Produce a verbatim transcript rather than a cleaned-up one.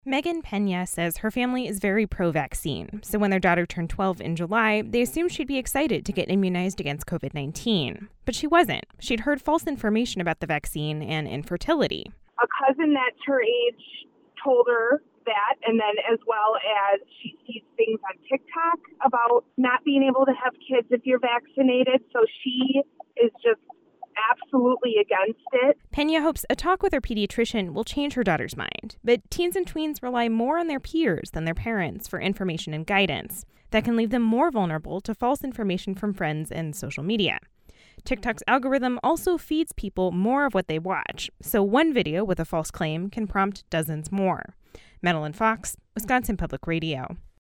Megan Pena says her family is very pro-vaccine, so when their daughter turned twelve in July, they assumed she'd be excited to get immunized against covid nineteen. But she wasn't. She'd heard false information about the vaccine and infertility. A cousin that's her age told her that, and then as well as she sees things on TikTok about not being able to have kids if you're vaccinated, so she is just absolutely against it. Pena hopes a talk with her pediatrician will change her daughter's mind, but teens and tweens rely more on their peers than their parents for information and guidance. That can leave them more vulnerable to false information from friends and social media. TikTok's algorithm also feeds people more of what they watch, so one video with a false claim can prompt dozens more. Madeline Fox, Wisconsin Public Radio.